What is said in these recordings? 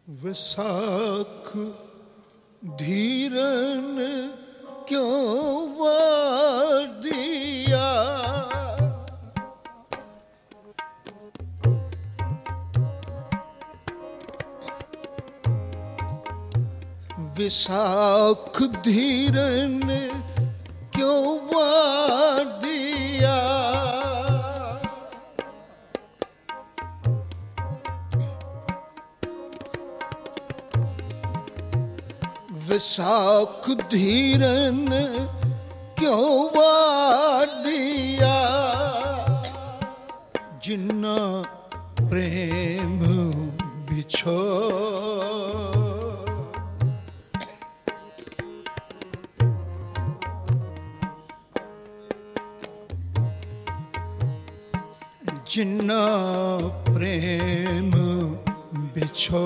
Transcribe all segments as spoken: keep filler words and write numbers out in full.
विसाख धीरन क्यों वादिया, विसाख धीरन क्यों वादिया, विसाख धीरन क्यों वादिया, जिन्ना प्रेम बिछो जिन्ना प्रेम बिछो,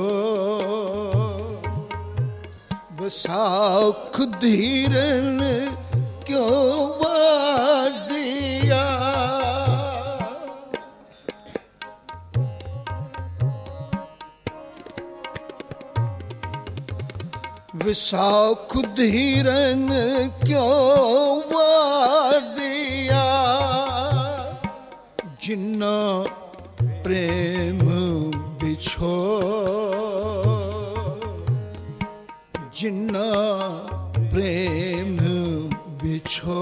विसाख धीरन क्यों वादिया, विसाख धीरन क्यों वादिया, जिन्ना प्रेम बिछो, जिन्ना प्रेम बिछो,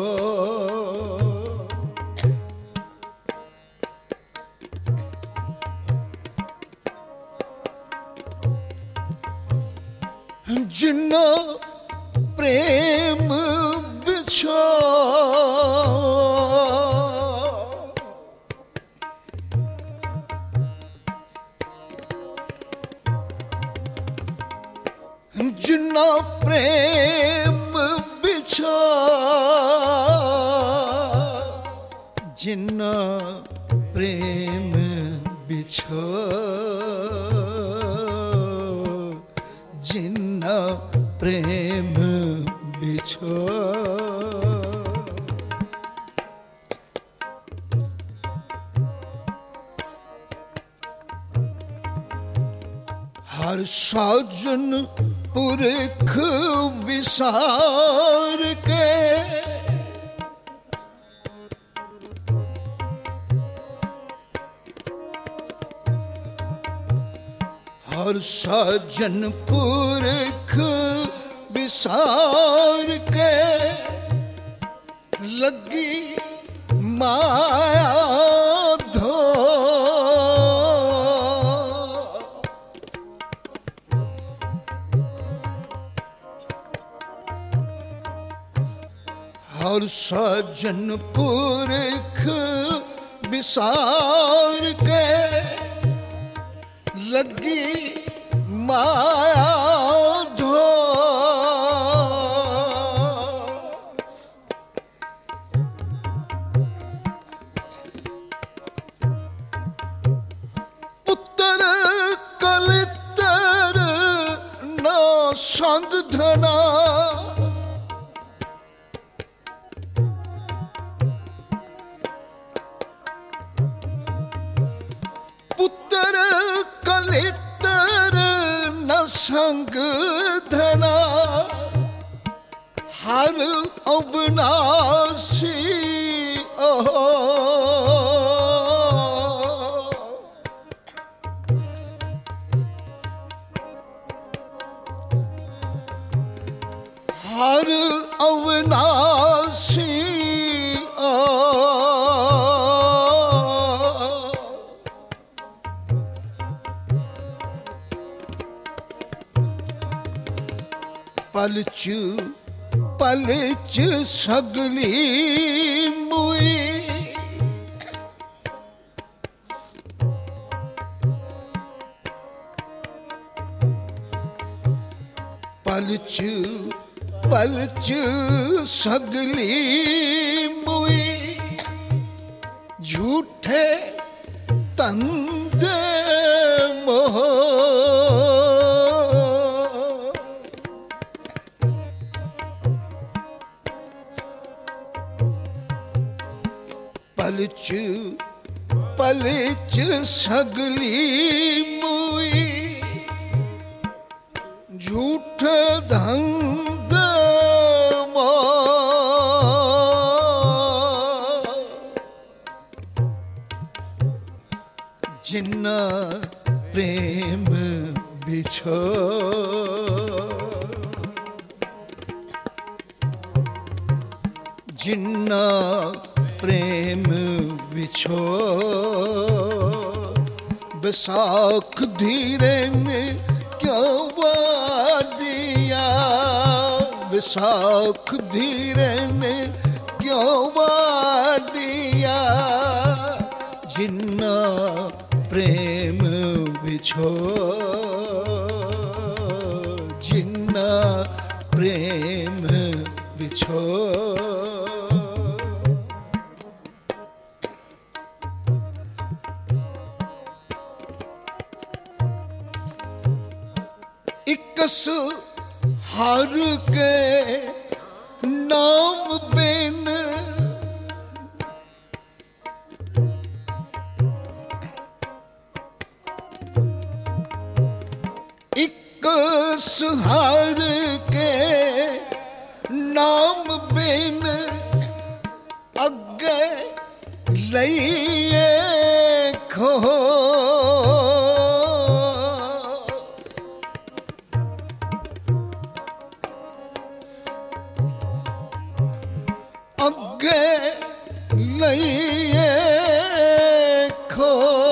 जिन्ना प्रेम बिछो, जिन्ना प्रेम बिछो, जिन्ना प्रेम बिछो, जिन्ना प्रेम बिछो, हर साजन पुरख विसार के, हर साजन पुरख विसार के, लगी माया धो, हर साजन पुरख विसार के, लगी माया धो, पुत्र कलितर ना संग धना, पुत्र कलितर न संग धना, हर अविनाशी ओहो, हर अविनाशी पलच पलच सगली मुई, पलच पलच सगली मुई, झूठे तंदे मोह, पलच पलच सगली मुई, झूठ धंग मो जिन्ना प्रेम बिछो जिन्ना प्रेम बिछो बैसाख धीरे ने क्यों वादिया बैसाख धीरे ने क्यों वादिया जिन्ना प्रेम बिछो जिन्ना प्रेम बिछो इकस हर के नाम बिन इकस हर के नाम बिन अगे लइए खो अगे लइए खो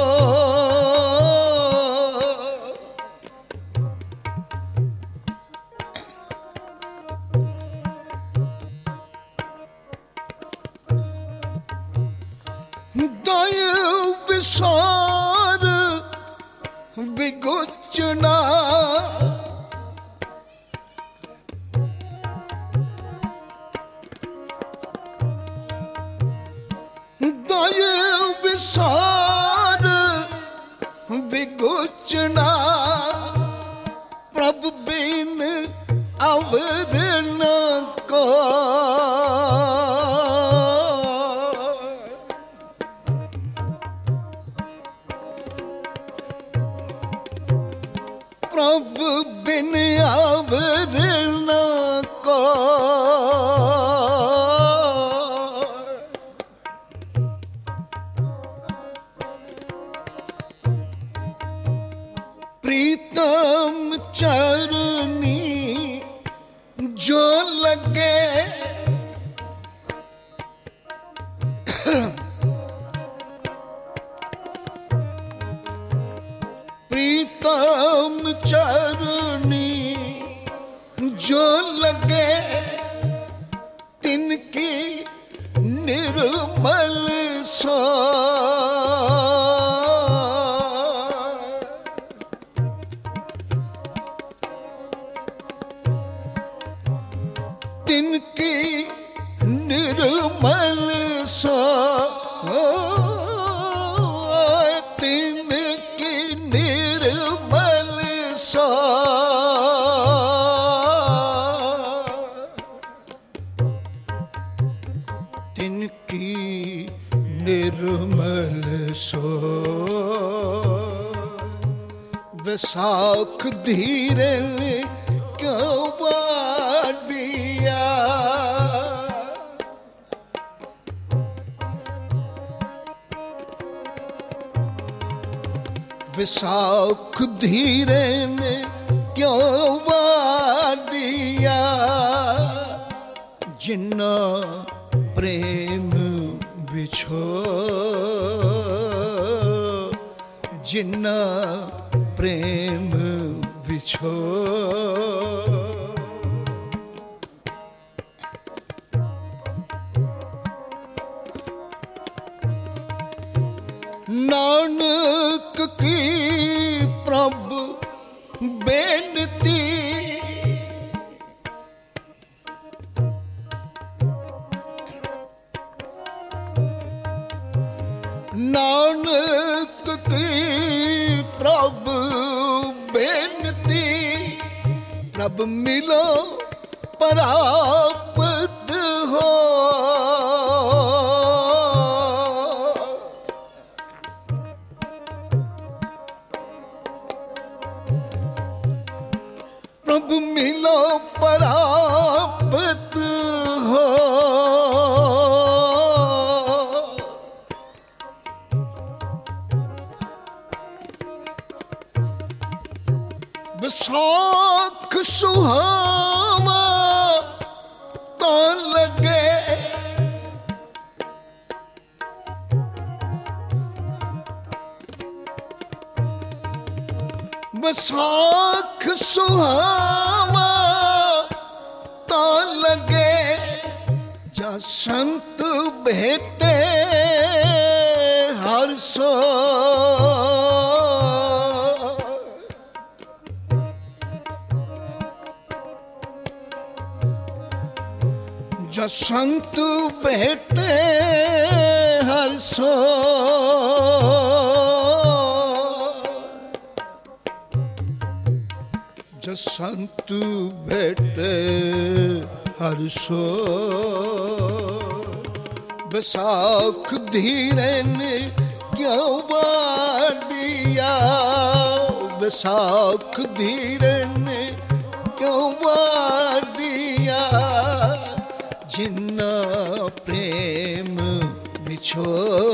दय विसार विगुचना दय विसार विगुचना प्रभ बिन अवर न को प्रभ बिन अवर न को प्रीतम चरनी जो लगे प्रीतम चरनी जो लगे तिनकी निर्मल सो तिनकी निर्मल सो तिनकी निर्मल सो तिनकी निर्मल सो वैसाख धीरे क्यों वाडिया वैसाख धीरे ने क्यों वाडिया जिन्ना प्रेम बिछो जिन्ना प्रेम बिछो नानक की प्रभु बेनती नानक की प्रभु बेनती प्रभु मिलो प्राप्त हो प्रभु मिलो प्राप्त हो। विसाख सुहावा तो लगे, विसाख सुहावा तो लगे, जा संत भेटे हर सो। जा संत भेटे हर सो, जा संत भेटे हर सो। विसाख धीरन क्यों वाडिया, विसाख धीरन क्यों वाडिया, जिन्ना प्रेम बिछो,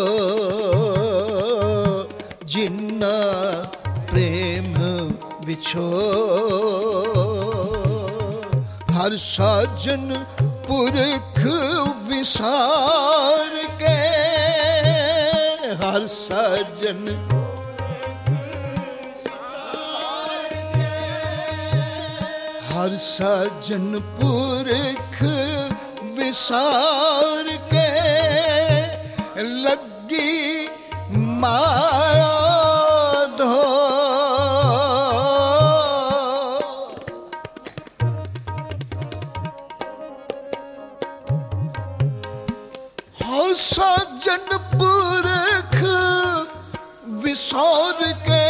जिन्ना प्रेम बिछो। हर साजन पुरख विसार के, हर साजन हर साजन पुरख विसार के, लगी माया धो। हर साजन पुरख विसार के,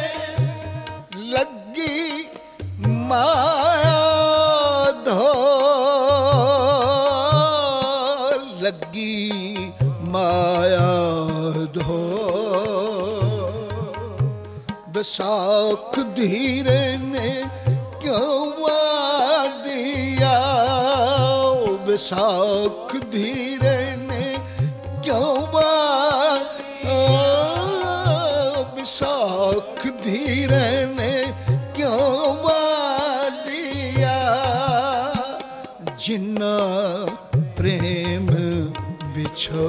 लगी माया धो, लगी माया धो। विसाख धीरे ने क्यों वाडिया, विसाख धीरे ने क्यों वाडिया, विसाख धीरे ने क्यों वाडिया, जिन्ना प्रेम बिछो,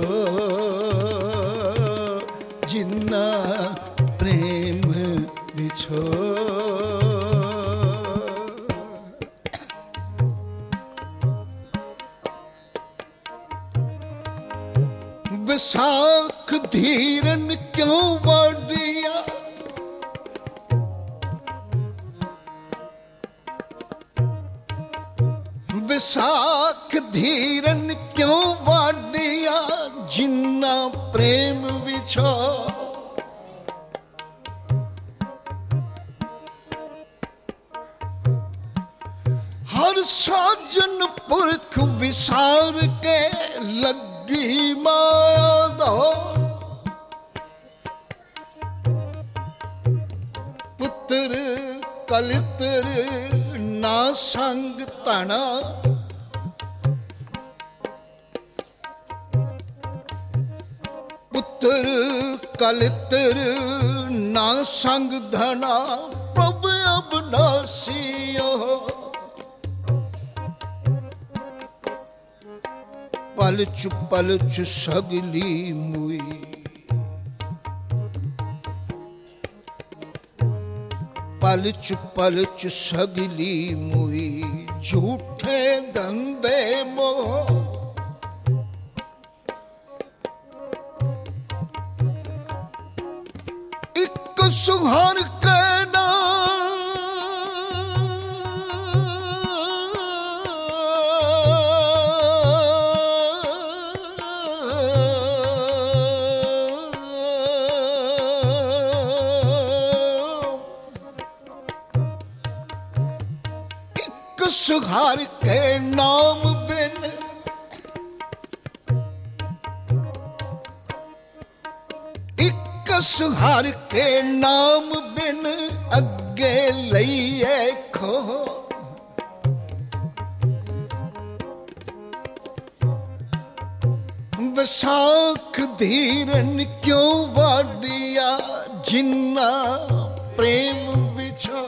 जिन्ना प्रेम बिछो। विसाख धीरन क्यों वाडिया, विसाख धीरन क्यों वाडिया, जिन्ना प्रेम बिछो। हर साजन पुरख विसार के, लगी माया दो। पुत्र कलितर ना संग तना, पुत्र कलितर ना संग धना, प्रभु अविनाशियो। पलच पलच सगली मुई, पलच पलच सगली मुई, झूठे धंधे मोह। एक सुहार कहना सुहार के नाम बिन, एक सुहार के नाम बिन अगे लईए खो। विसाख धीरन क्यों वाडिया, जिन्ना प्रेम बिछा।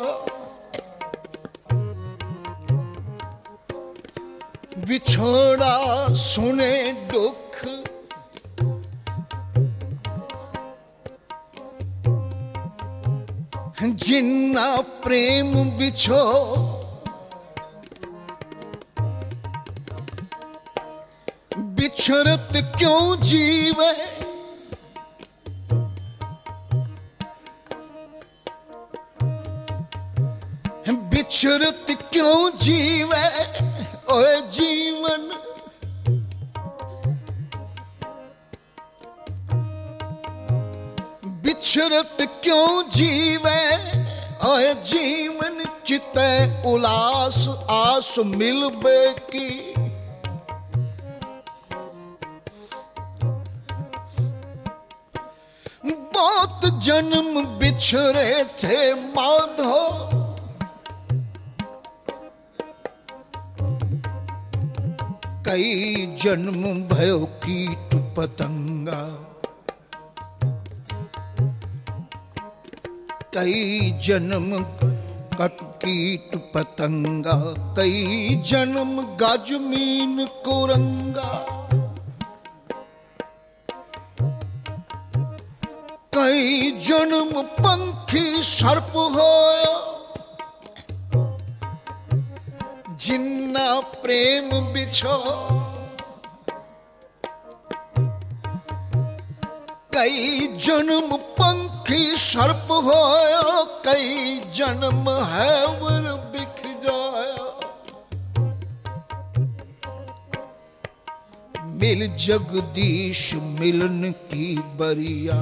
विछोड़ा सुने दुख, जिन्ना प्रेम बिछो। बिछड़त क्यों जीवे, बिछड़त क्यों जीवे ओए जीवन। बिछड़त क्यों जीवे ओए जीवन, चिते उलास आस मिलबे की। बहुत जन्म बिछड़े थे माधो, कई जन्म भयो कीट पतंगा। कई जन्म कट कीट पतंगा, कई जन्म गजमीन कुरंगा। कई जन्म पंखी सर्प होया, जिन्ना प्रेम बिछो। कई जन्म पंखी सर्प होया, कई जन्म हैवर बिख जाया। मिल जगदीश मिलन की बरिया,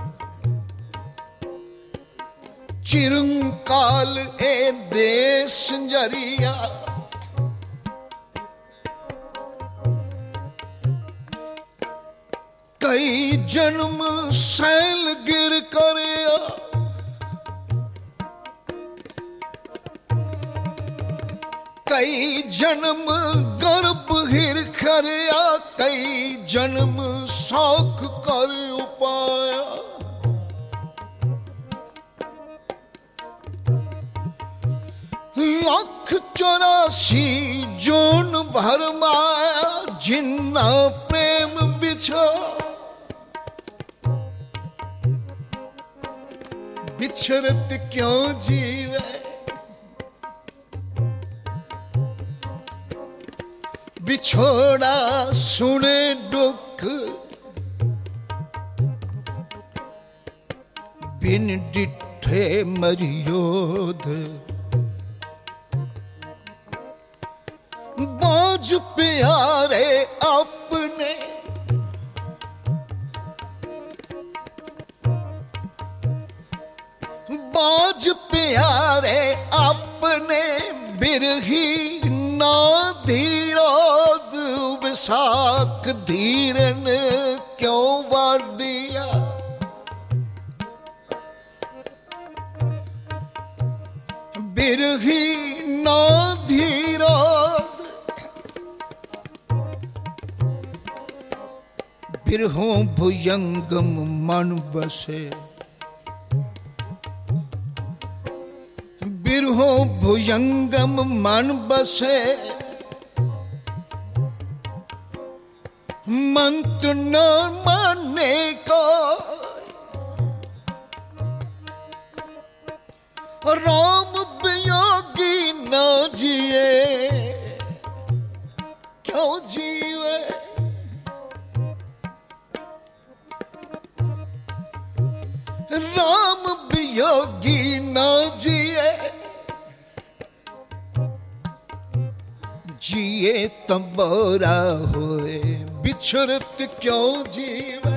चिरंकाल ए देश जरिया। कई जन्म सैल गिर करया, कई जन्म गर्भ हिर खरया, कई जन्म शौक कर उपाया। लाख चौरासी जोन भरमाया, जिन्ना प्रेम बिछा। बिछड़त क्यों जीवे, बिछोड़ा सुने दुख। बिन डिठे मरियोध, बाज प्यारे अपने। बाज प्यारे अपने, बिरही ना धीरोद। विसाख धीरन क्यों वाडिया, बिरही ना धीरोद। बिरहों भुजंगम मन बसे, बिरहों भुजंगम मन बसे। मंत न माने को, राम वियोगी न जिए। क्यों जीवे, राम वियोगी न जिए। जिए तंबोरा होए, बिछड़त क्यों जीवे।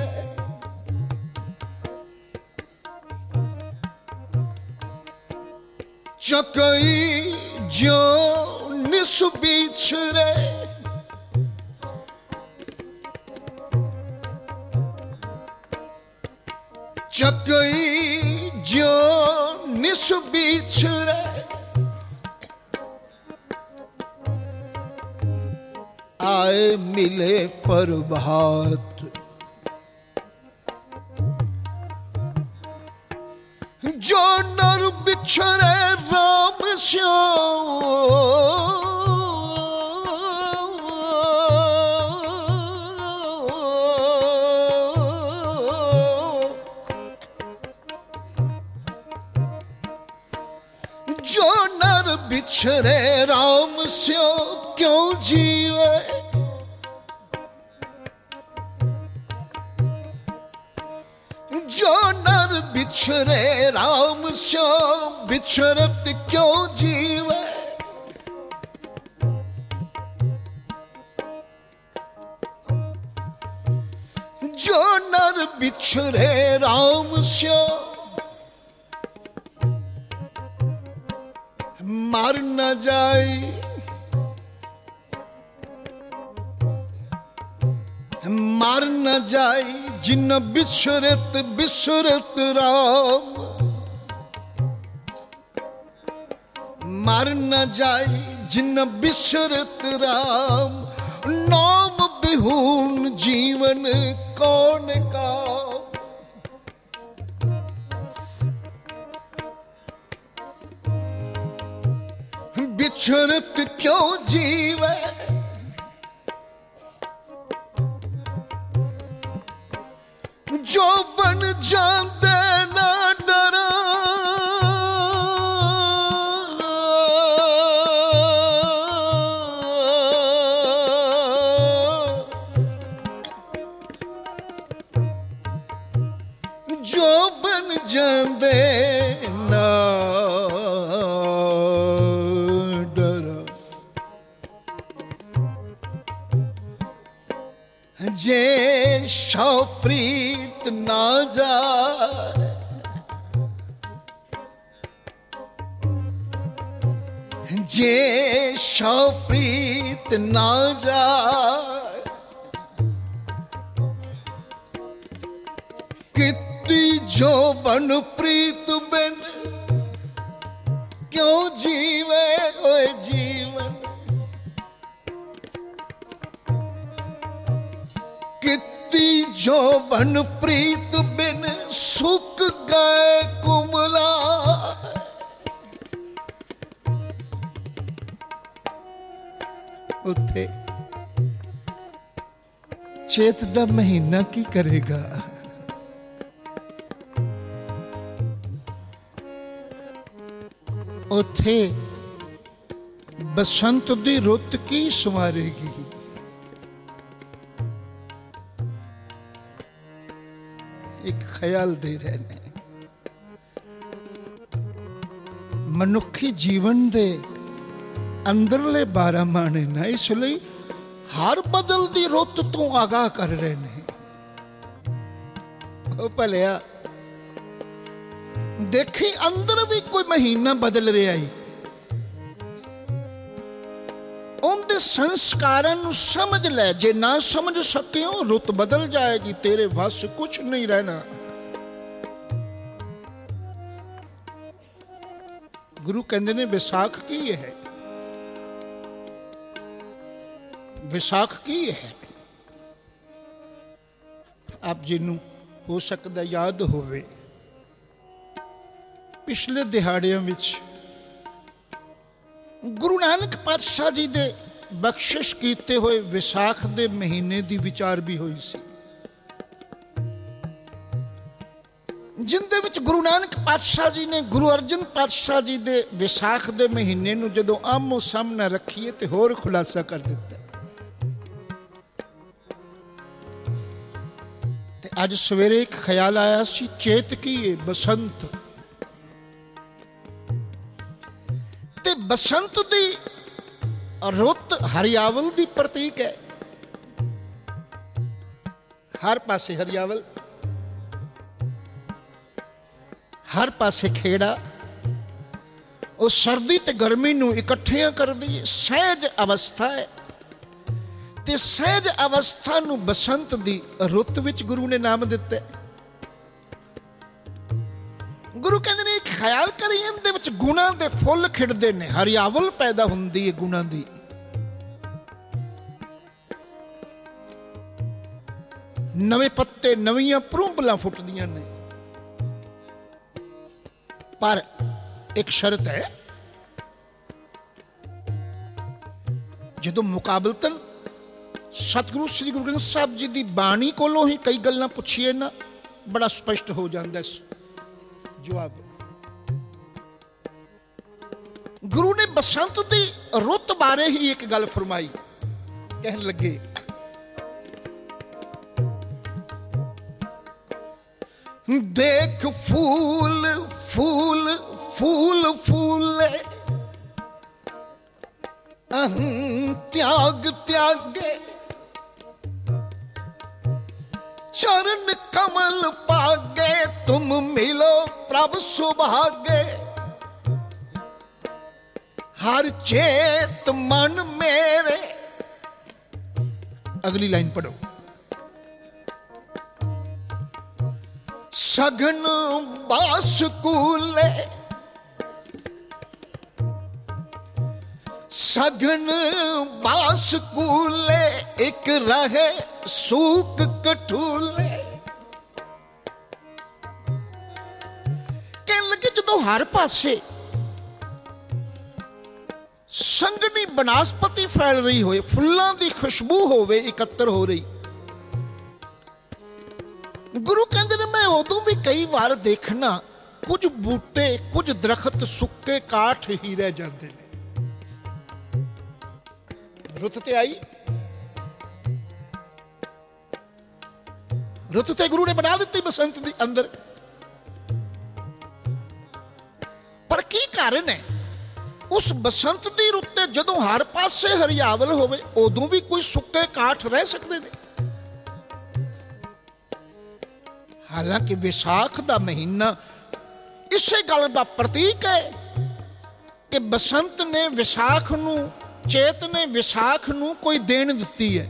चकई जो निस बिछड़े, चकई जो निस बिछड़े। आए मिले प्रभात। जो नर बिछड़े राम श्याम, जो नर बिछड़े राम स्यो क्यों जीवे। जो नर बिछड़े राम स्यो बिछड़त क्यों जीवे। जो नर बिछड़े राम स्यो मर न जाए। मर न जाए जिन बिसरत बिसरत राम। मर न जाए जिन बिसरत राम। नाम बिहून जीवन कौन का। बिछड़त क्यों जीवे। जो बन जाते ना डरा। जो बन जाते ना जे सौ प्रीत ना जाए। जे सौ प्रीत ना जाए। कितनी जो बन प्रीत बिन क्यों जीवे ओए जीवन। जो बन प्रीत बिन सुख गए कुमला। उथे चेत दा महीना की करेगा। उथे बसंत दी रुत की संवारेगी। एक ख्याल दे रहे ने मनुखी जीवन दे अंदरले बारह माने ना, इसलिए हर बदल दी रुत तो आगाह कर रहे ने। ओ भलिया देखी अंदर भी कोई महीना बदल रहा है। उनके संस्कारां नूं समझ ले। जे ना समझ सकियो रुत बदल जाएगी, तेरे वस कुछ नहीं रहना। गुरु कहते ने विसाख की है। विसाख की है। आप जिन्हों हो सकता याद होवे, पिछले दिहाड़ियां विच गुरु नानक पातशाह जी दे बख्शिश कीते हुए विसाख दे महीने दी विचार भी हुई सी, जिंदे विच गुरु नानक पातशाह जी ने गुरु अर्जन पातशाह जी दे विसाख दे महीने नूं जदों आमो सामने रखीए ते होर खुलासा कर दिता। ते अज सवेरे एक ख्याल आया सी, चेत की बसंत। ते बसंत दी रुत हरियावल दी प्रतीक है। हर पासे हरियावल, हर पासे खेड़ा। वो सर्दी ते गर्मी नूं इकट्ठियां कर दी। सहज अवस्था है ते सहज अवस्था नूं बसंत दी रुत विच गुरु ने नाम दिता। गुरु कहते ने ख्याल करी इहदे विच गुणां दे फुल खिड़दे ने, हरियावल पैदा हुंदी है गुणां दी। नवे पत्ते नवीं भरूंबलां फुटदियां ने, पर एक शर्त है, जदों मुकाबलतन सतगुरु श्री गुरु ग्रंथ साहब जी की बाणी कोलों ही कई गल्लां पुछीए ना, बड़ा स्पष्ट हो जाता है जवाब। गुरु ने बसंत की रुत बारे ही एक गल फरमाई, कहन लगे देख फूल फूल फूल फूले अहं त्याग त्यागे, चरण कमल पागे, तुम मिलो प्रभु सुभागे, हर चेत मन मेरे। अगली लाइन पढ़ो। सघन बास कूले, सघन बास कूले, एक रहे सूक कठूले। कहने लगे जदों हर पासे संगनी बनस्पति फैल रही होए, फुल्लां दी खुशबू होवे इकत्तर हो रही, गुरु कहते ने मैं उदों भी कई बार देखना कुछ बूटे कुछ दरखत सुक्के काठ ही रह जाते हैं। रुत ते आई, रुत ते गुरु ने बना दी बसंत दी अंदर, पर की कारण है उस बसंत दी रुत ते जदों हर पासे हरियावल होवे उदों भी कोई सुक्के काठ रह सकते हैं। हालांकि विसाख का महीना इसे गल का प्रतीक है कि बसंत ने विसाख नू, चेत ने विसाख नू कोई देन दिती है,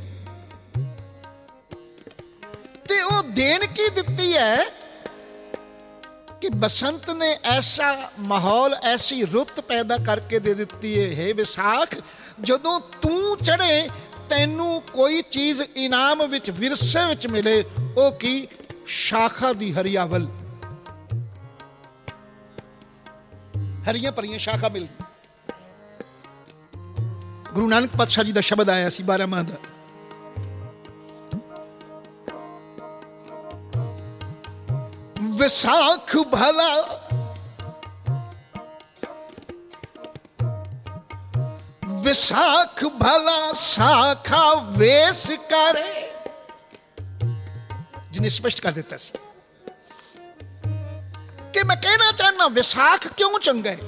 ते वो देन की दिती है कि बसंत ने ऐसा माहौल ऐसी रुत पैदा करके दे दिती है। हे विसाख, जदों तू चढ़े तैनू कोई चीज इनाम विच विरसे विच मिले, वो की शाखा दी हरियावल, हरियां भरियां शाखा मिल। गुरु नानक पातशाह जी का शब्द आया सी बारह माह का, विसाख भला विसाख भला शाखा वेश करे, जिन्हें स्पष्ट कर देता सी कि मैं कहना चाहना विसाख क्यों चंगा है।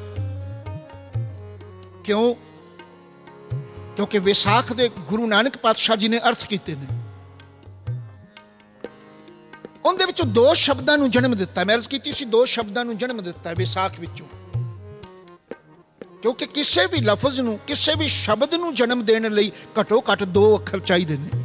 क्यों? क्योंकि विसाख दे गुरु नानक पातशाह जी ने अर्थ किए ने, उनके विचों दो शब्दां नूं जन्म दिता है। मैं अर्ज की सी दो शब्दां नूं जन्म दिता है विसाख विचों, क्योंकि किसी भी लफज नूं किसी भी शब्द नूं जन्म देने लई घटो घट दो अखर चाहिए ने।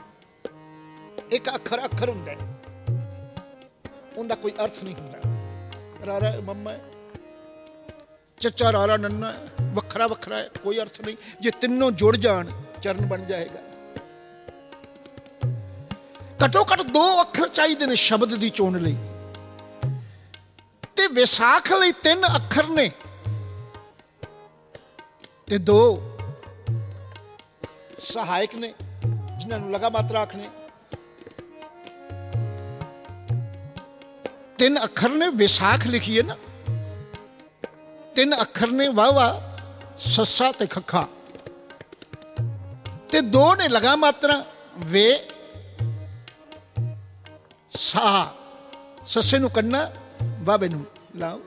एक अखर अखर हुंदा है, उनका कोई अर्थ नहीं हुंदा। रारा मम्मा है, चचा रारा नन्ना है, वखरा वखरा है, कोई अर्थ नहीं। जे तीनों जुड़ जान चरण बन जाएगा। घटो घट दो अखर चाहिए ने शब्द की चोन लई, ते विसाख लई तीन अखर ने ते दो सहायक ने जिन्होंने लगा मात्रा आखने। तीन अखर ने विसाख लिखी है ना, तीन अखर ने वाह वाह सस्सा ते खखा, ते दो ने लगा मात्रा वे सा, सस्से नू कन्ना वाबे नू लाओ।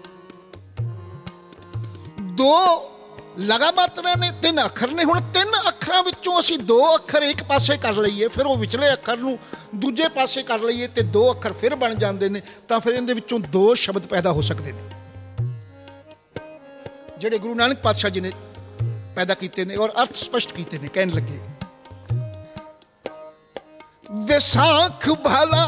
दो लगा मात्रा ने तीन अखर ने। हुण तीन अखरां विचों असीं दो अखर एक पासे कर लईए, फिर वो विचले अखर नू दूजे पासे कर लईए ते दो अखर फिर बन जाते हैं, तो फिर इहदे विचों दो शब्द पैदा हो सकते हैं जिहड़े गुरु नानक पातशाह जी ने पैदा किए ने और अर्थ स्पष्ट किए ने। कहने लगे विसाख भला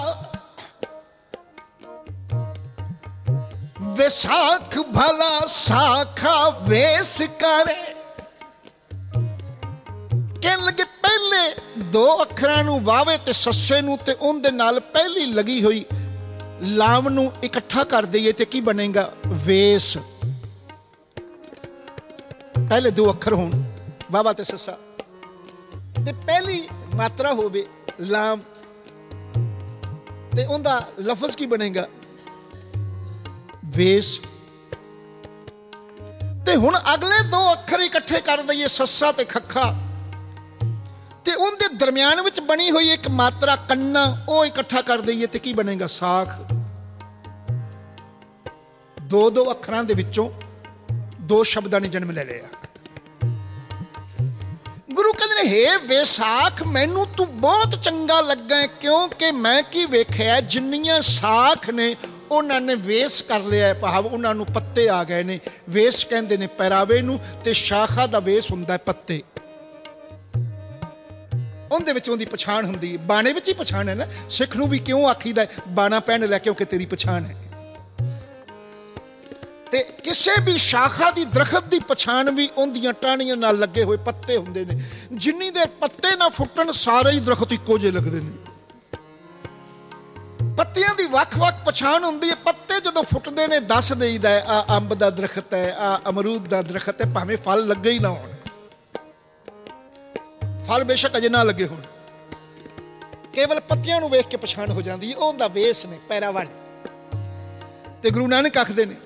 विसाख भला शाखा वेश करे। कहने लगे पहले दो अखरां नूं वावे ते सस्से नूं ते उहदे नाल पहली लगी हुई लाम नूं इकट्ठा कर दईए ते की बनेगा? वेस। पहले दो अखर होण वावा ते सस्सा ते पहली मात्रा होवे लाम ते उहदा लफज की बनेगा? वेस। ते हुण अगले दो अखर इकट्ठे कर दईए सस्सा ते खखा ते उनके दरम्यान विच बनी हुई एक मात्रा कन्ना वो इकट्ठा कर दईए तो की बनेगा? साख। दो दो अखरां दे विचों दो शब्दां ने जन्म ले लिया। गुरु कहते हे वेसाख मैनू तू बहुत चंगा लगा है क्योंकि मैं की वेख्या जिन्नियां साख ने उन्होंने वेस कर लिया है, भाव उन्होंने पत्ते आ गए ने। वेस कहते ने पहरावे नूं ते शाखा दा वेस हुंदा है पत्ते। उनदे विच उहदी पछाण हुंदी है। बाणे विच ही पछाण है ना। सिख नूं भी क्यों आखीदा है बाणा पहन लै क्योंकि तेरी पछाण है। ते किसी भी शाखा दी दरखत दी पछाण भी उहदियां टाहणियां नाल लगे हुए पत्ते हुंदे ने। जिन्नी देर पत्ते ना फुटण सारे ही दरखत इक्को जे लगदे ने। पत्तियां दी वख-वख पछाण हुंदी है। पत्ते जदों फुटदे ने दस देईदा है आ अंब दा दरखत है, आ अमरूद दा दरखत है, भावें फल लगे ही ना होण। फल बेशक अजे ना लगे होण, केवल पत्तियां नूं वेख के पछाण हो जाती है। उहदा वेस ने पैरावन। ते गुरु नानक आखदे ने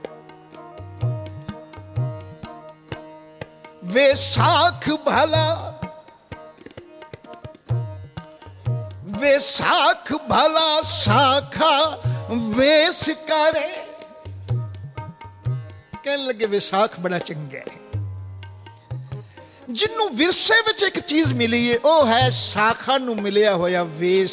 वेसाख भला वेसाख भला साखा वेस करे। कहने लगे विसाख बड़ा चंगा है। जिन्नू विरसे विच एक चीज मिली है वह है साखा नू मिलिया होया वेस।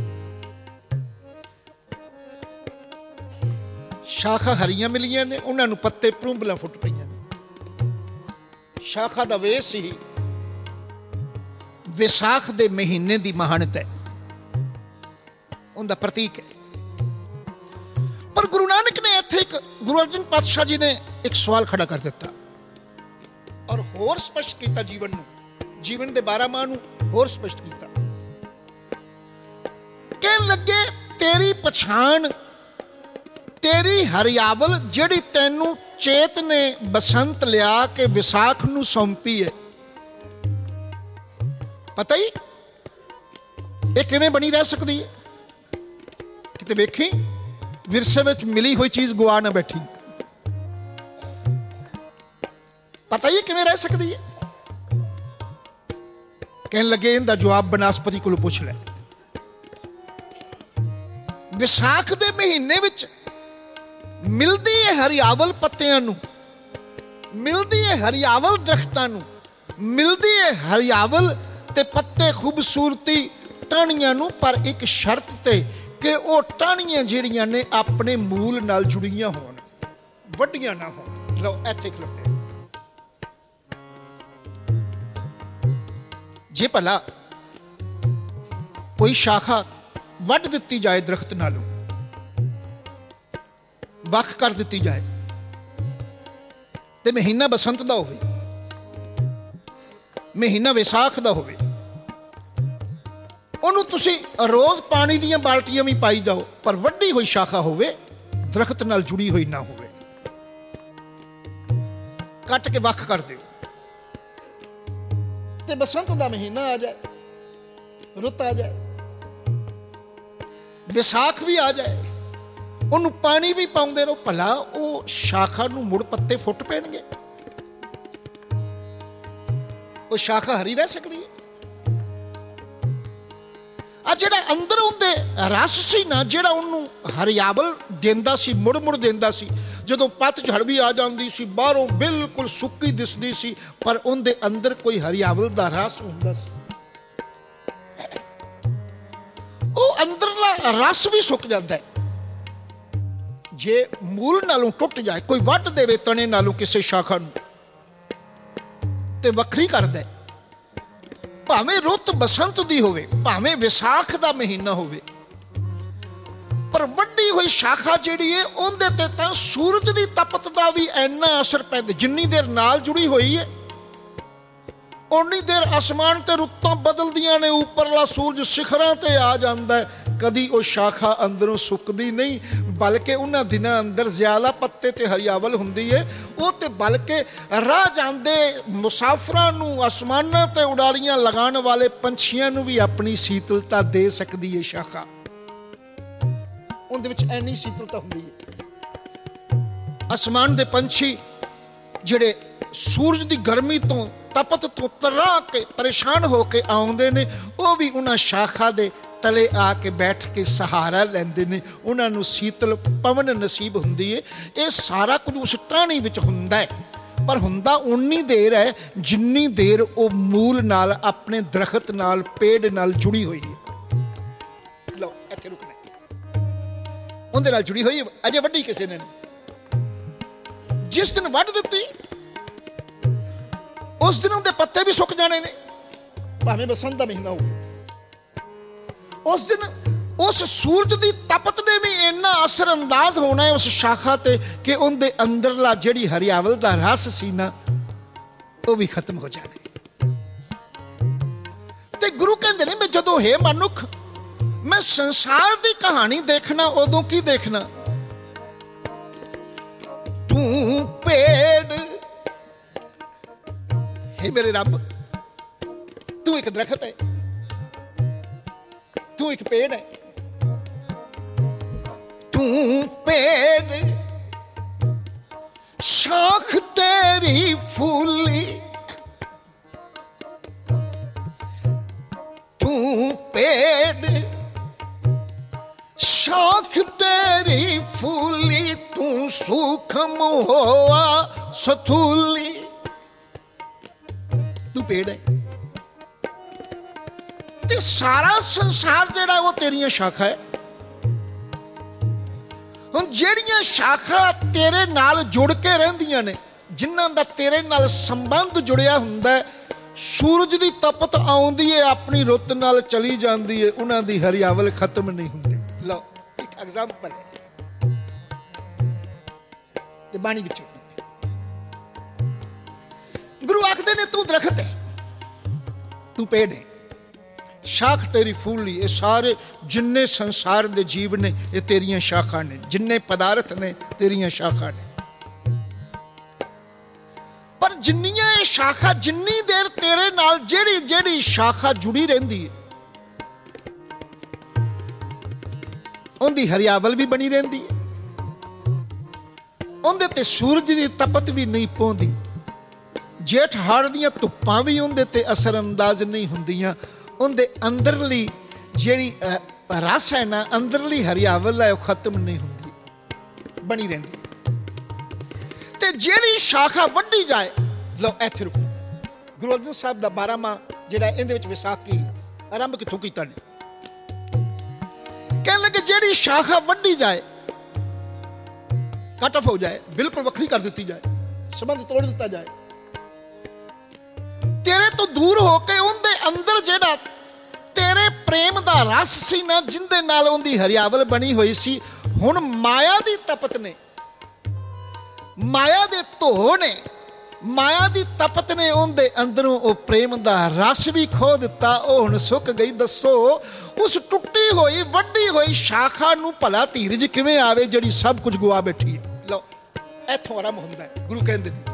शाखा हरियां मिलियां ने, उन्होंने पत्ते भरूंबला फुट पईयां ने। शाखा दा वेस ही विसाख दे महीने दी महानत है, उनका प्रतीक है। पर गुरु नानक ने इत्थे एक गुरु अर्जन पातशाह जी ने एक सवाल खड़ा कर दिता और होर स्पष्ट किया जीवन नू, जीवन दे बारह माह नू होर स्पष्ट किया। कहन लगे तेरी पछाण तेरी हरियावल जिहड़ी तैनू चेत ने बसंत लिया के विसाख नू सौंपी है, पता ही ये किवें बनी रह सकती है? किते वेखी विरसे विच मिली हुई चीज गुआ ना बैठी, पता ही किवें रह सकती है? कहने लगे इनका जवाब बनस्पति को पूछ ले। विसाख दे महीने विच मिलदी है हरियावल पत्तियां नू, मिलदी है हरियावल दरख्तां नू, मिलदी है हरियावल ते पत्ते खूबसूरती टहनियां नू, पर एक शर्त ते कि वो टहनियां जिहड़ियां ने अपने मूल नाल जुड़ियां होण, वड्डियां ना होण। लो इत्थे खलोते जे भला कोई शाखा वड्ड दित्ती जाए दरख्त नालों, वख कर दित्ती जाए ते महीना बसंत दा होवे, महीना विसाख दा होवे, उन्होंने तुसी रोज पानी दियां बाल्टियां भी पाई जाओ पर वड्डी हुई शाखा होवे, दरख्त नाल जुड़ी हुई ना होवे, कट के वख कर दो ते बसंत दा महीना आ जाए, रुत आ जाए, विसाख भी आ जाए, उन्होंने पानी भी पाउंदे रहो, भला वो शाखा नू मुड़ पत्ते फुट पैणगे? वो शाखा हरी रह सकती है? आ जिहड़ा अंदर उहदे रस सी ना, जिहड़ा उन्होंने हरियावल देंदा सी, मुड़ मुड़ देंदा सी, जदों पतझड़ भी आ जाती सी, बाहरों बिल्कुल सुक्की दिसदी सी, पर उहदे अंदर कोई हरियावल दा रस हुंदा सी। वो अंदरला रस भी सुक जाता है जे मूल नालों टुट जाए, कोई वट देवे तने नालों किसी शाखा नूं ते वखरी कर दे, भावें रुत बसंत दी होवे, भावें विसाख दा महीना होवे, पर वड्डी हुई शाखा जिहड़ी है उहदे ते तां सूरज दी तपत दा भी इन्ना असर पैंदा, जिन्नी देर नाल जुड़ी हुई है उन्नी देर आसमान ते रुत्तां बदलदियां ने, उपरला सूरज शिखरां ते आ जांदा है, कदी वो शाखा अंदरों सुकदी नहीं, बल्कि उन्हां दिनां अंदर ज़्यादा पत्ते ते हरियावल हुंदी है। वो ते बल्कि राह जांदे मुसाफरां नूं, आसमानां ते उडारियां लगाण वाले पंछियां नूं भी अपनी शीतलता दे सकदी है शाखा। उहदे विच इन्नी शीतलता हुंदी है। आसमान दे पंछी जिहड़े सूरज की गर्मी तो, तपत तो तरा के परेशान होके आउंदे ने, वो भी उन्हां शाखा दे तले आके बैठ के सहारा लैंदे ने, उन्हां नूं शीतल पवन नसीब हुंदी है। ये सारा कुछ उस टाहनी विच हुंदा है, पर हुंदा उन्नी देर है जिन्नी देर वो मूल नाल, अपने दरखत नाल, पेड़ नाल जुड़ी हुई है। लो इत्थे रुकना, उहदे नाल जुड़ी हुई है, अजे वड्डी किसी ने नहीं। जिस दिन वड्ड दित्ती उस दिन उनके पत्ते भी सुक जाने ने, भावें बसंत का महीना हो। उस दिन उस सूरज की तपत ने भी इन्ना असर अंदाज होना है उस शाखा ते कि उनके अंदरला जिहड़ी हरियावल का रस सी ना, वो भी खत्म हो जाने। ते गुरु कहते ने, मैं जदों हे मनुख मैं संसार की कहानी देखना, उदों की देखना, तू पेड़, हे मेरे रब तू एक दरखत है, तू एक पेड़ है, तू पेड़ शाख तेरी फूली, तू पेड़ शाख तेरी फूली, तू सूखम होआ सथूली, तू पेड़ है। ते सारा संसार जिहड़ा वो तेरियां शाखा है। हुण जिहड़ियां शाखा तेरे नाल जुड़ के रहिंदियां ने, जिन्हां दा तेरे नाल संबंध जुड़िया हुंदा है, सूरज दी तपत आउंदी है, अपनी रुत नाल चली जांदी है, उन्हां दी हरियावल खत्म नहीं हुंदी। लो एक एग्जाम्पल है ते बाणी विच गुरु आखदे ने, तू दरखत है, तू पेड़ है, शाख तेरी फूली। ये सारे जिन्ने संसार दे जीव ने, ये तेरियां शाखा ने, जिन्ने पदार्थ ने तेरियां शाखा ने। पर जिन्नियां ये शाखा, जिन्नी देर तेरे नाल जेड़ी जेड़ी शाखा जुड़ी रहिंदी है, उनदी हरियावल भी बनी रहिंदी है, उनदे ते सूरज दी तपत भी नहीं पौंदी, जेठ हाड़ दियां धुप्पां भी उनदे ते असर अंदाज नहीं हुंदियां। उनदे अंदरली जिहड़ी रस है ना, अंदरली हरियावल है, वो खत्म नहीं हुंदी, बनी रहिंदी। ते जिहड़ी शाखा वड्डी जाए, लो इत्थे रुको, गुरु अर्जन साहब दा बारहवां जिहड़ा इहदे विच विसाखी आरंभ कित्थों कीता ने, कहण लगे जिहड़ी शाखा वड्डी जाए, कट ऑफ हो जाए, बिल्कुल वखरी कर दी जाए, संबंध तोड़ दिता जाए, तेरे तो दूर होके उनके अंदर जेड़ा तेरे प्रेम दा रस सी ना, जिंदे नाल उनकी हरियावल बनी हुई सी, हुण माया दी तपत ने, माया दे धो ने, माया दी तपत ने उनके अंदरों वो प्रेम दा रस भी खो दिता, वो हुण सुक गई। दसो उस टुटी हुई वड्डी हुई शाखा नूं भला धीरज किवें आवे जिहड़ी सब कुछ गुआ बैठी है। लो इत्थों आरंभ हुंदा है। गुरु कहंदे ने,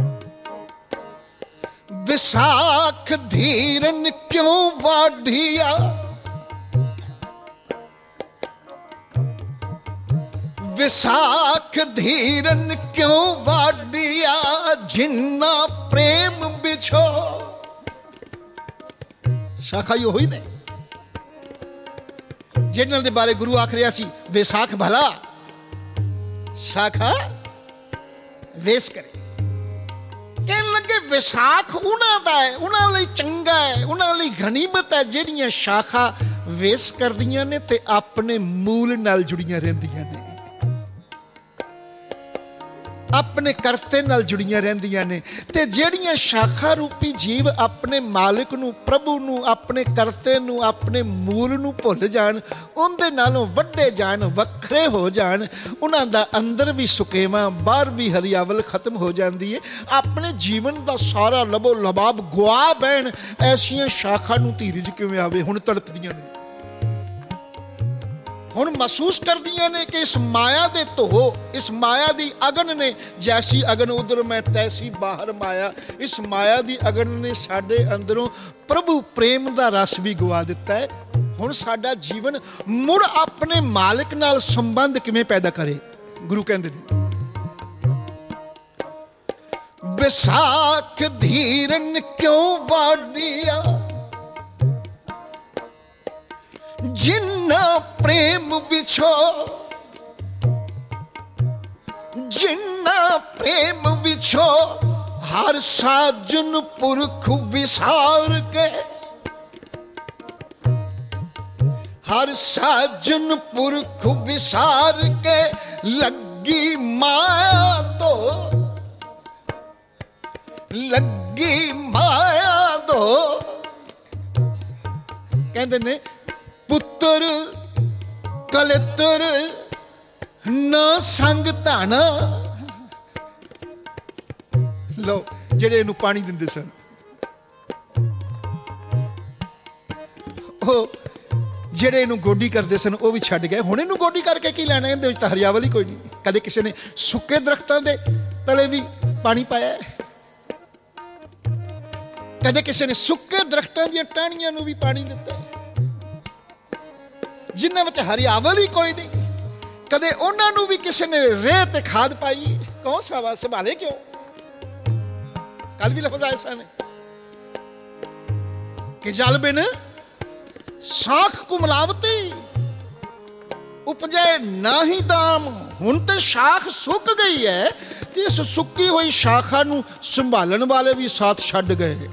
विसाख धीरन क्यों वाढ़िया, विसाख धीरन क्यों वाढ़िया, जिन्ना प्रेम बिछो। शाखा यो हुई ने जिन्हां दे बारे गुरु आख रहा सी, विसाख भला शाखा वेस करे। कहने लगे विसाख उन्हां दा है, उन्हां लई चंगा है, उन्हां लई गनीमत है जिहड़ियां शाखा वेस करदियां ने ते अपने मूल नाल जुड़ियां रहिंदियां ने। अपने करते नाल जुड़ियां रहिंदियां ने। ते जिहड़ियां शाखा रूपी जीव अपने मालिक नूं, प्रभु नूं, अपने करते नूं, अपने मूल नूं भुल जाण, उहदे नालों वड्डे जाण, वखरे हो जाण, उन्हां दा अंदर भी सुकेवा, बाहर भी हरियावल खत्म हो जाती है। अपने जीवन का सारा लबो लबाब गुआ बैण, ऐसियां शाखा नूं धीरज किवें आवे? हुण तड़पदियां ने, हुण महसूस करदियां ने कि इस माया दे धो, इस माया दी अगन ने, जैसी अगन उधर मैं तैसी बाहर माया, इस माया दी अगन ने साडे अंदरों प्रभु प्रेम दा रस भी गवा दिता है। हुण साडा जीवन मुड़ अपने मालिक नाल संबंध किवें पैदा करे? गुरु कहंदे ने, विसाख धीरन क्यों वाडिया, जिन्ना प्रेम विछो, जिन्ना प्रेम विछो, हर साजन पुरख विसार के, हर साजन पुरख विसार के, लगी माया तो, लगी माया दो। कहते ने पुत्र कलत्र ना संग धाना। लो जेड़े इनू पानी दिंदे सन, जेड़े इनू गोडी करते सन वो भी छड्ड गए। हुण इनू गोडी करके की लैना? इहदे विच तां हरियावल ही कोई नहीं। कदे किसी ने सुक्के दरख्तां दे तले भी पानी पाया, कदे किसी ने सुक्के दरख्तां दी टहनियां नू भी पानी दिता, जिन्हां विच हरियावल ही कोई नहीं। कदे उन्हां नू भी किसी ने रेह ते खाद पाई, कौन सा संभाले क्यों? कल भी लफ्ज़ आए सन कि जल बिन साख को मिलावती, उपजे ना ही दाम। हुण ते शाख सुक गई है, ते इस सुक्की हुई शाखा नू संभालण वाले भी साथ छड्ड गए।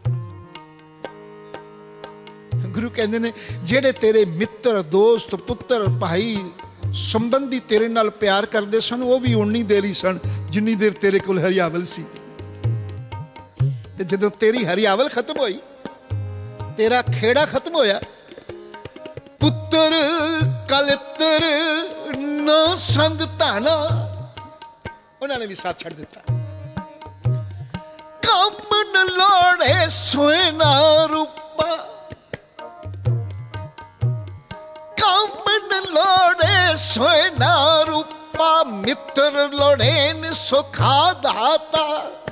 गुरु कहते ने, जेड़े तेरे मित्र, दोस्त, पुत्र, भाई, संबंधी तेरे नाल प्यार करते सन, वो भी उन्नी देर ही सन जिन्नी देर तेरे कोल हरियावल सी। ते जदों तेरी हरियावल खत्म होई, तेरा खेड़ा खत्म होया, पुत्र कलत्र ना संग धाना, उन्होंने भी साथ छड़ दिता। कम न लोड़े सोए ना रूपा, कम लोड़े सोए ना रूपा, मित्र लोड़े न सुखा दाता,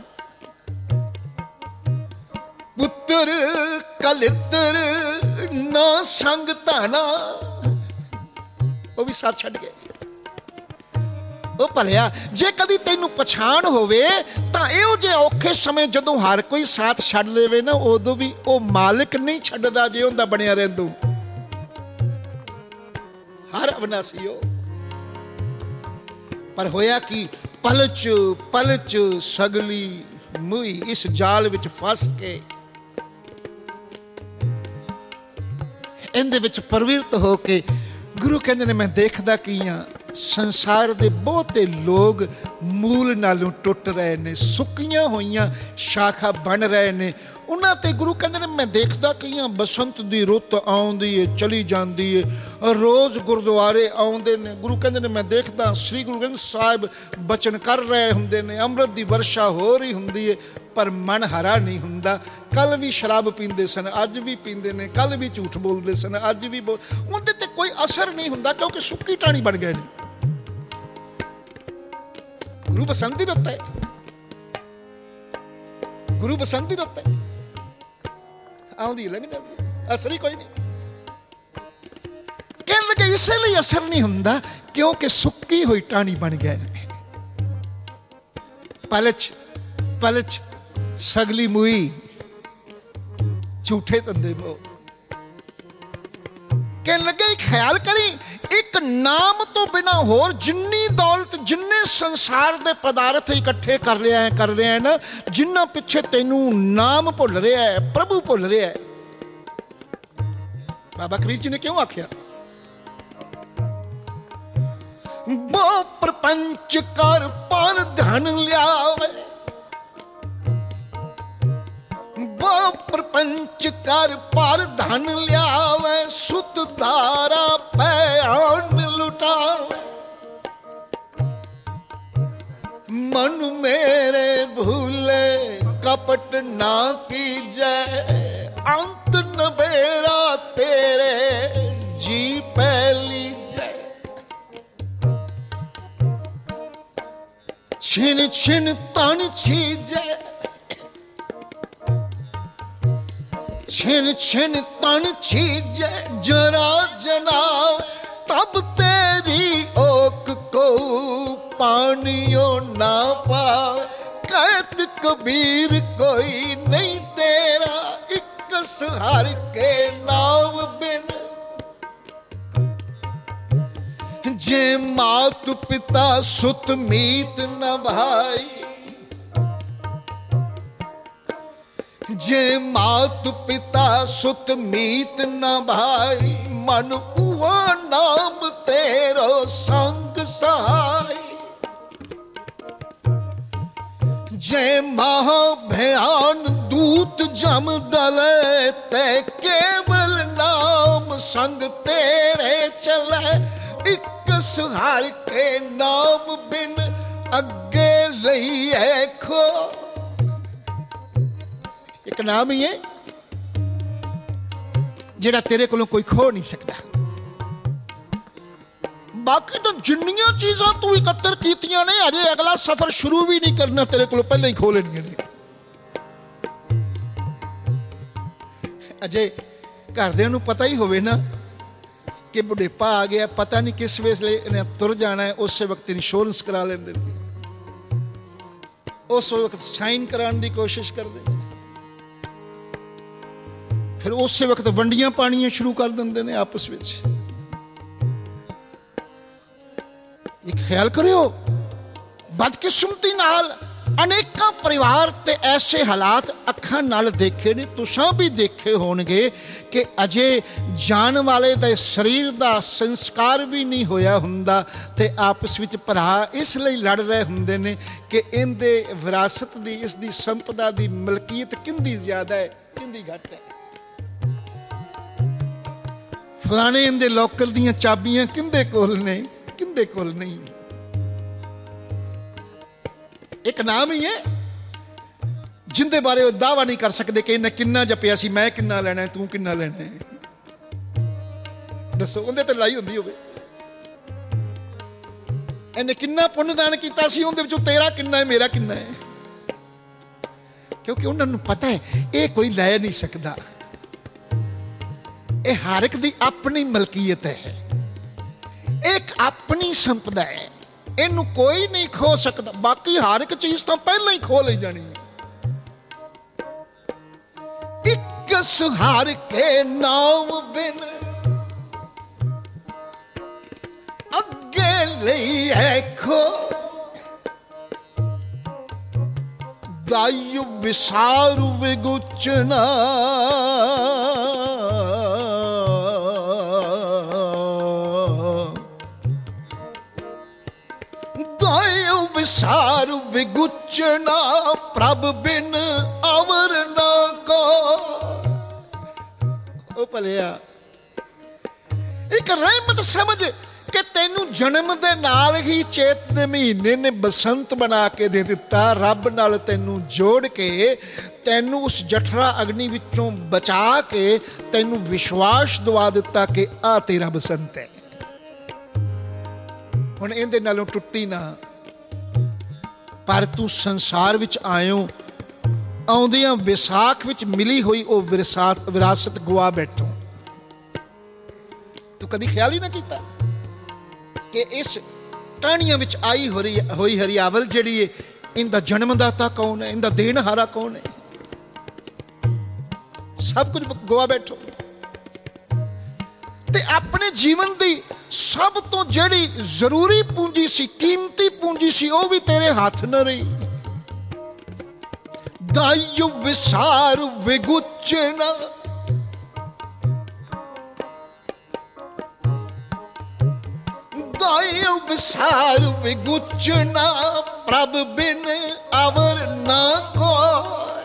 पुत्र कलत्र ना संग धाना, वो भी साथ छड्ड गए। वो भलिया जे कदी तैनू पछाण होवे तां इहो जे औखे समय जदों हर कोई साथ छड्ड देवे ना, उदों भी वो मालिक नहीं छड्डदा जे उहदा बणिया रहिंदू। हर अविनाशी हो, पर होया कि पलच पलच सगली मुई इस जाल विच फस के, इहदे विच प्रवृत्त हो के, गुरु कहंदे ने मैं देखदा कि संसार दे बहुते लोग मूल नालों टुट रहे ने, सुक्कियां होइयां शाखा बन रहे ने। उन्हां ते गुरु कहंदे ने मैं देखदा कि बसंत दी रुत आउंदी है, चली जांदी है, रोज़ गुरुद्वारे आउंदे ने। गुरु कहंदे ने मैं देखदा श्री गुरु ग्रंथ साहिब बचन कर रहे हुंदे ने, अमृत दी वर्षा हो रही हुंदी है, पर मन हरा नहीं हुंदा। कल भी शराब पींदे सन, अज भी पींदे ने, कल भी झूठ बोलते सन, अज भी बोल, उनते ते कोई असर नहीं हुंदा, क्योंकि सुक्की टाणी बन गए ने। गुरु बसंती रुत है, गुरु बसंती रुत है, आउंदी लंघ जाती, असर ही कोई नहीं। कहने लगे इसलिए असर नहीं हुंदा क्योंकि सुक्की हुई टाणी बन गए ने। पलच पलच सगली मुई झूठे धंधे मो। कहने लगे ख्याल करी, एक नाम तो बिना होर जिन्नी दौलत, जिन्ने संसार दे पदार्थ इकट्ठे कर रहा है कर रहा है ना, जिन्ना पिछे तेनू नाम भुल रहा है, प्रभु भुल रहा है। बाबा कबीर जी ने क्यों आख्या, वो प्रपंच कर पर धन लियावे, वो प्रपंच कर पर धन लियावे, सुत धारा पैन लुटावे। मन मेरे भूले कपट ना कीजे, अंत नबेरा तेरे जी पहली जय। छिन छिन तन छीजे, छिन छिन तन छीजे, जरा जनाव तब तेरी ओक को पानियों ना पावे। कहत कबीर कोई नहीं तेरा, एक सहार के नाव बिन। जे मात पिता सुत मीत न भाई, जे मात पिता सुत मीत न भाई, मन उहा नाम तेरो संग सहाय। जे महा भयान दूत जम दले, ते केवल नाम संग तेरे चले। एक सहार के नाम बिन अगे लई है खो। एक नाम ही है जेड़ा तेरे कोलों कोई खो नहीं सकता। बाकी तो जिन्नियां चीज़ां तू इकत्तर कीतियां ने, अजे अगला सफर शुरू भी नहीं करना, तेरे कोलों पहले ही खो लेनियां ने। अजे घरदियां नूं पता ही होवे ना कि बुढ़ेपा आ गया, पता नहीं किस वेले इन्हें तुर जाना है, उस वक्त इंश्योरेंस करा लेंदे, उस वक्त साइन कराने की कोशिश करते, फिर उस वक्त वंडियां पानियां शुरू कर देंदे ने आपस में। एक ख्याल करियो, बदकिस्मती नाल अनेकां परिवार ते ऐसे हालात अखां नाल देखे ने, तुसां भी देखे होणगे कि अजे जान वाले दे शरीर दा संस्कार भी नहीं होया हुंदा ते आपस विच भरा इसलिए लड़ रहे हुंदे ने कि इहदे विरासत दी, इस दी संपदा दी मलकीयत किंदी ज्यादा है, किंदी घट है। फलाने इहदे लॉकर दीयां चाबियां किंदे कोल ने, किंदे कोल नहीं। एक नाम ही है जिंदे बारे वो दावा नहीं कर सकते कि इन्हें किन्ना जपिया सी, मैं किन्ना लेना है, तू किन्ना लेना है। दसो उन्हें तो लाई होंदी होवे, इन्हें किन्ना पुण्यदान किया सी, उन्हें विचों तेरा किन्ना है, मेरा किन्ना है। क्योंकि उन्होंने पता है ये कोई लै नहीं सकता, ये हर एक दी अपनी मलकीयत है, एक अपनी संपदा है, इनू कोई नहीं खो सकता। बाकी हर एक चीज तो पहले ही खो ली जानी है। एक सहार के नाम बिन अगे लई है खो, दायु विसार विगुचना विसार विगुचना प्रभ बिन अवर ना को। ओ भलिया एक रहमत समझ कि तेनू जन्म दे नाल ही चेत दे महीने ने बसंत बना के दे दिता, रब नाल तेनू जोड़ के तेनू उस जठरा अग्नि विचों बचा के तेनू विश्वास दवा दिता कि आ तेरा बसंत है। हुण इहदे नालों टुट्टी ना, पर तू संसार विच आयो, आउंदियां विसाख विच मिली हुई वो विरासत विरासत गवा बैठो। तू कदी ख्याल ही ना किया कि इस टहनियां विच आई हुई हरियावल जिहड़ी है, इनका जन्मदाता कौन है, इनका देनहारा कौन है, सब कुछ गवा बैठो। ते अपने जीवन की सब तो जिहड़ी जरूरी पूंजी सी, कीमती पूंजी सी, वो भी तेरे हाथ न रही। दायु विसार विगुचना दायु विसार विगुचना प्रभ बिन अवर ना कोय।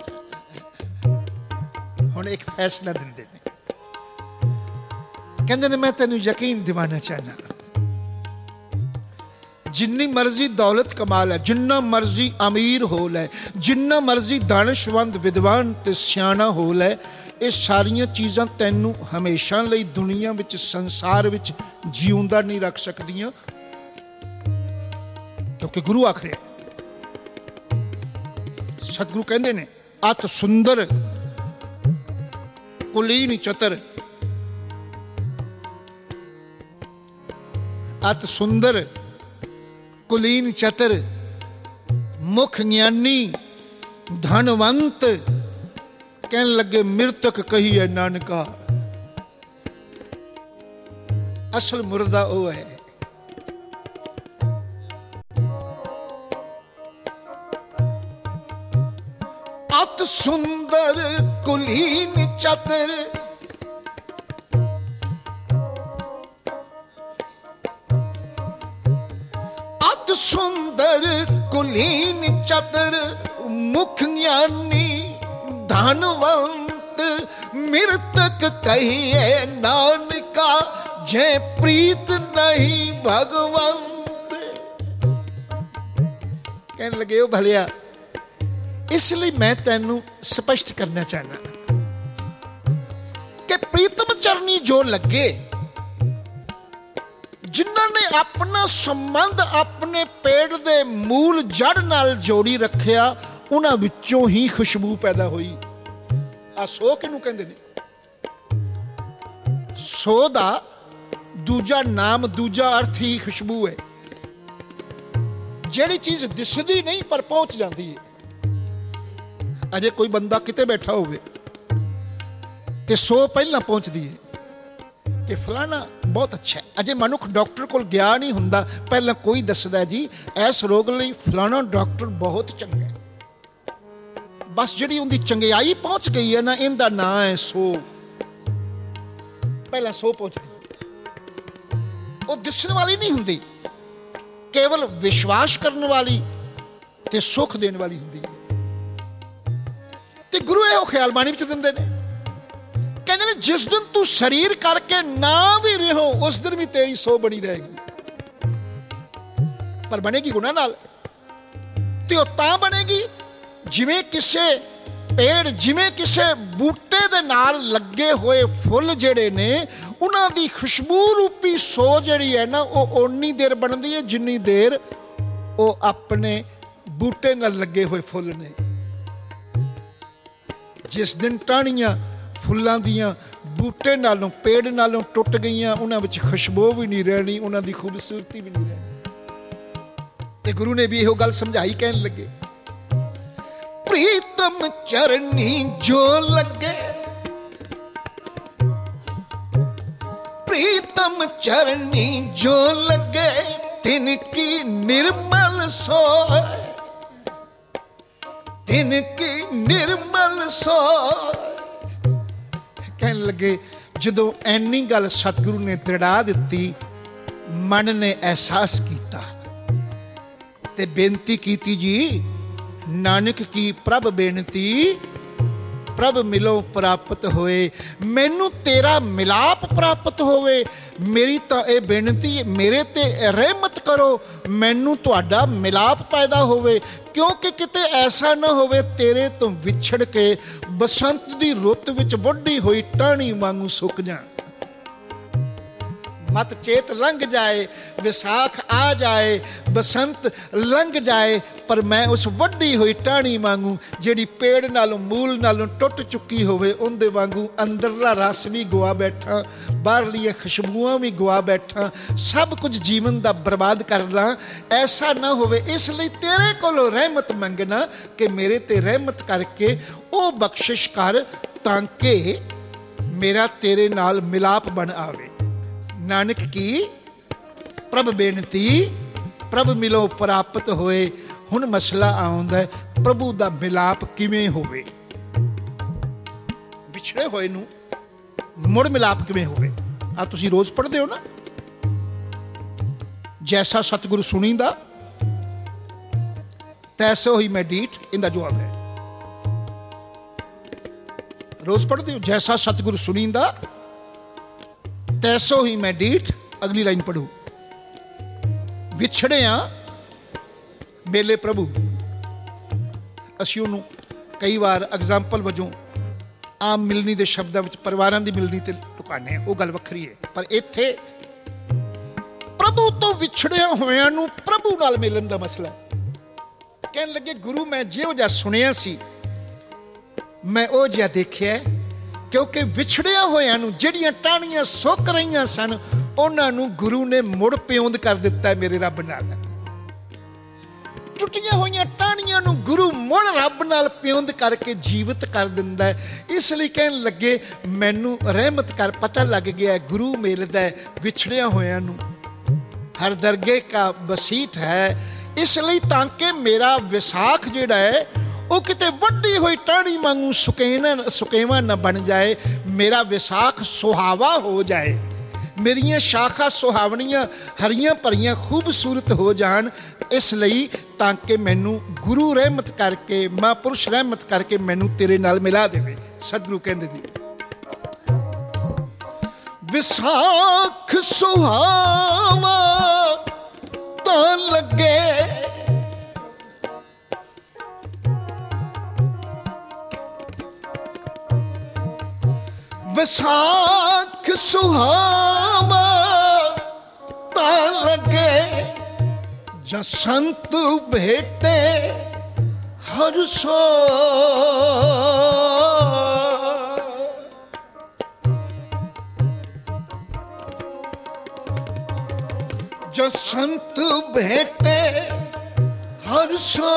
हुण एक फैसला दिंदे ने, कहंदे ने मैं तैनूं यकीन दिवाना चाहना, जिन्नी मर्जी दौलत कमा लै, जिन्ना मर्जी अमीर हो लै, जिन्ना मर्जी दानिशवंद विद्वान ते सियाणा हो लै, ये सारियां चीज़ां तैनूं हमेशा लई दुनिया विच संसार विच जीउंदा नहीं रख सकदियां, क्योंकि गुरु आखरे सतगुरु कहंदे ने अत सुंदर कुलीन चतर, अत सुंदर कुलीन चतर मुख ज्ञानी धनवंत, कहन लगे मृतक कही है नानका, असल मुर्दा वो है। अत सुंदर कुलीन चतर, अत सुंदर कुलीन चतर मुख ज्ञानी धनवंत, मृतक कहिए नानका जे प्रीत नहीं भगवंत। कहने लगे ओ भलिया, इसलिए मैं तैनू स्पष्ट करना चाहना कि प्रीतम चरनी जो लगे, जिन्होंने अपना संबंध अपने पेड़ दे मूल जड़ नाल जोड़ी रखिया, उन्हां विचों ही खुशबू पैदा हुई। आ सो किनू कहंदे ने? सो दा दूजा नाम, दूजा अर्थ ही खुशबू है। जिहड़ी चीज दिसदी नहीं पर पहुंच जाती है। अजे कोई बंदा किते बैठा होवे ते सो पहला पहुंचदी है कि फलाना बहुत अच्छा है। अजे मनुख डॉक्टर कोल गया नहीं हुंदा, पहला कोई दसदा जी इस रोग लई फलाना डॉक्टर बहुत चंगा है। बस जिहड़ी उनकी चंगियाई पहुंच गई है ना, इनका नाम है सो। पहला सो पहुंचदी, वो दिसने वाली नहीं हुंदी, केवल विश्वास करने वाली ते सुख देने वाली हुंदी है। ते गुरु इहो ख्याल बाणी विच दिंदे ने, कहंदे ने जिस दिन तू शरीर करके ना भी रहो, उस दिन भी तेरी सो बनी रहेगी, पर बनेगी गुनाह नाल। ते वो तां बनेगी जिवें किसे पेड़, जिवें किसे बूटे दे नाल लगे हुए फुल जिहड़े ने, उन्हां दी खुशबू रूपी सो जिहड़ी है ना, वो ओनी देर बनदी है जिन्नी देर वो अपने बूटे नाल लगे हुए फुल ने। जिस दिन टहनियां फुल्लां दियां बूटे नालों, पेड़ नालों टुट गईयां, उन्हां विच खुशबू भी नहीं रहनी, उन्हां दी खूबसूरती भी नहीं रहनी। ते गुरु ने भी इहो गल समझाई, कहन लगे प्रीतम चरनी जो लगे, प्रीतम चरनी जो लगे, तिनकी निर्मल सोय, तिनकी निर्मल सोय। कहन लगे जदों ऐनी गल सतगुरु ने दृढ़ा दिती, मन ने एहसास किया ते बेनती कीती, जी नानक की प्रभ बेनती, प्रभ मिलो प्राप्त होए, मैनू तेरा मिलाप प्राप्त होवे। मेरी तो यह बेनती, मेरे ते रहमत करो, मैनू तुहाडा मिलाप पैदा होवे, क्योंकि किते ऐसा ना होवे तेरे तो विछड़ के बसंत दी रुत विच वड्डी होई टहनी वांगू सुक जा। मत चेत लंघ जाए, विसाख आ जाए, बसंत लंघ जाए, पर मैं उस वड्डी हुई टहनी वांगू जिहड़ी पेड़ नालों मूल नालों टुट चुकी होवे, उनदे वांगू अंदरला रस भी गवा बैठा, बाहरलियां खुशबूआं भी गवा बैठा, सब कुछ जीवन दा बर्बाद कर ला। ऐसा ना होवे, इसलिए तेरे कोलों रहमत मंगना कि मेरे ते रहमत करके वो बख्शिश कर, ताकि मेरा तेरे नाल मिलाप बन आवे। नानक की प्रभ बेनती, प्रभ मिलो प्राप्त होए। हुण मसला आउंदा है, प्रभु दा मिलाप किवें होवे, विछड़े होए नूं मुड़ मिलाप किवें होवे। आ तुसीं रोज़ पढ़दे हो ना, जैसा सतगुरु सुनींदा तैसो ही मैं डीठ, इनका जवाब है। रोज पढ़ते हो, जैसा सतगुरु सुनींदा तैसो ही मैं डीठ। अगली लाइन पढ़ो, विछड़िया मेले प्रभु। असीं उहनूं कई बार एग्जाम्पल वजों आम मिलनी के शब्दों में परिवारों की मिलनी ते लुकाने, वो गल वखरी है। पर इत्थे प्रभु तो विछड़िया होया नूं प्रभु नाल मिलन का मसला। कहन लगे गुरु मैं जिहो जिहा सुनिया सी मैं वो जिहा देखिया, क्योंकि विछड़िया होया नूं जिहड़ियां टाहणियां सुक रहीआं सन उन्हां नूं गुरु ने मुड़ पिउंद कर दिता है मेरे रब नाल। टुटियां होईयां टाहणियां नूं गुरु मुड़ रब नाल पिउंद करके जीवित कर दिंदा है। इसलिए कहन लगे मैनू रहमत कर, पता लग गया है गुरु मिलदा है विछड़िया होया नूं। हर दरगे का बसीठ है, इसलिए ताकि मेरा विसाख जिहड़ा है वो किते वड्डी हुई टाहणी वांगू सुकेना सुकेवा न बन जाए, मेरा विसाख सुहावा हो जाए, मेरियां शाखा सुहावनियां हरियां भरियां खूबसूरत हो जान। इसलिए ताकि मैनू गुरु रहमत करके महापुरुष रहमत करके मैनू तेरे नाल मिला देवे। सतगुरु कहंदे दी विसाख सुहावा तां लगे विसाख सुहावा तां लगे जा संत भेटे हर सो। जा संत भेटे हर सो।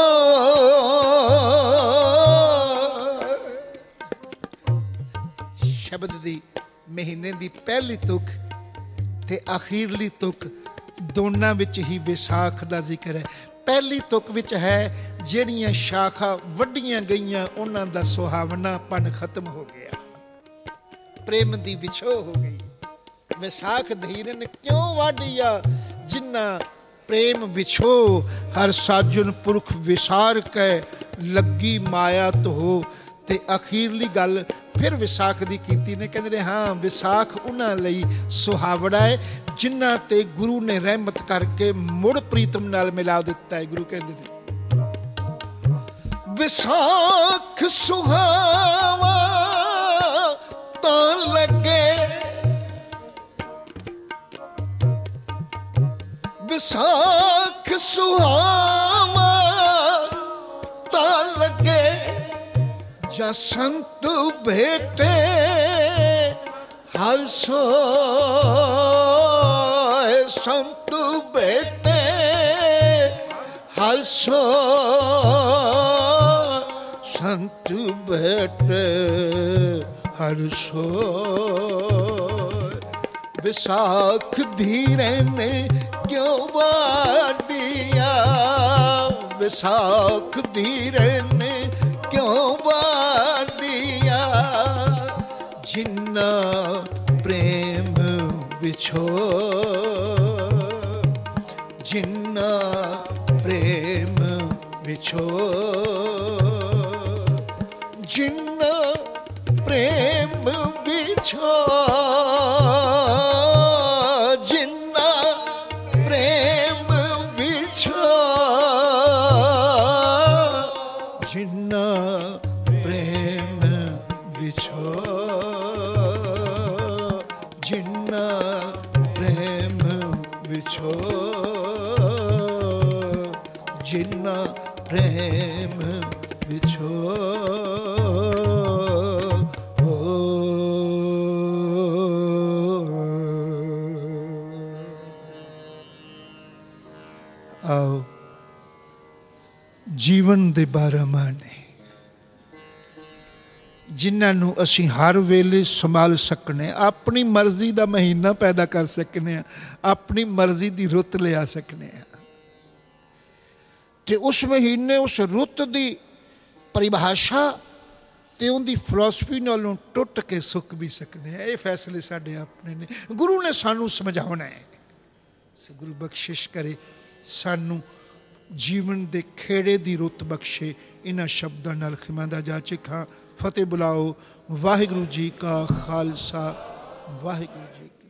शब्द दी महीने दी पहली तुक ते आखिरली तुक दोनों विच ही विसाख दा जिक्र है। पहली तुक विच है जिहड़ियां शाखा वड्डियां गईयां उन्हां दा सुहावनापन खत्म हो गया, प्रेम दी विछो हो गई। विसाख धीरन क्यों वाडिया जिन्ना प्रेम विछो, हर साजन पुरख विसार कै लगी माया तो हो। ते अखीरली गल फिर विसाख दी कीती ने, कहंदे हाँ विसाख उन्हां लई सुहावड़ा है जिन्हां ते गुरु ने रहमत करके मुड़ प्रीतम नाल मिला दिता है। गुरु कहंदे ने विसाख सुहावा तां लगे, विसाख सुहावा तां लगे जा संत भेटे हर सो। संत भेटे हर सो, संत भेटे हर सो। विसाख धीरे ने क्यों वाडिया, विसाख धीरे ने क्यों वाडिया जिन्ना प्रेम बिछो, जिन्ना प्रेम बिछो, जिन्ना प्रेम बिछो, जिन्ना प्रेम बिछो, जिन्ना प्रेम बिछो, जिन्ना प्रेम बिछो, जिन्ना प्रेम बिछो। आओ जीवन दे बारह माने जिन्होंने असी हर वेले संभाल सकने, अपनी मर्जी का महीना पैदा कर सकने, अपनी मर्जी की रुत लिया सकने, ते उस महीने उस रुत की परिभाषा ते उनकी फिलोसफी नालों टुट के सुक भी सकने। ये फैसले साडे अपने ने, गुरु ने सानू समझाना है। ਸੋ ਗੁਰੂ ਬਖਸ਼ਿਸ਼ ਕਰੇ ਸਾਨੂੰ, ਜੀਵਨ ਦੇ ਖੇੜੇ ਦੀ ਰੁੱਤ ਬਖਸ਼ੇ। ਇਹਨਾਂ ਸ਼ਬਦਾਂ ਨਾਲ ਖਿਮਾਂਦਾ ਜਾ ਚਿਖਾਂ। ਫਤਿਹ ਬੁਲਾਓ। ਵਾਹਿਗੁਰੂ ਜੀ ਕਾ ਖਾਲਸਾ, ਵਾਹਿਗੁਰੂ ਜੀ।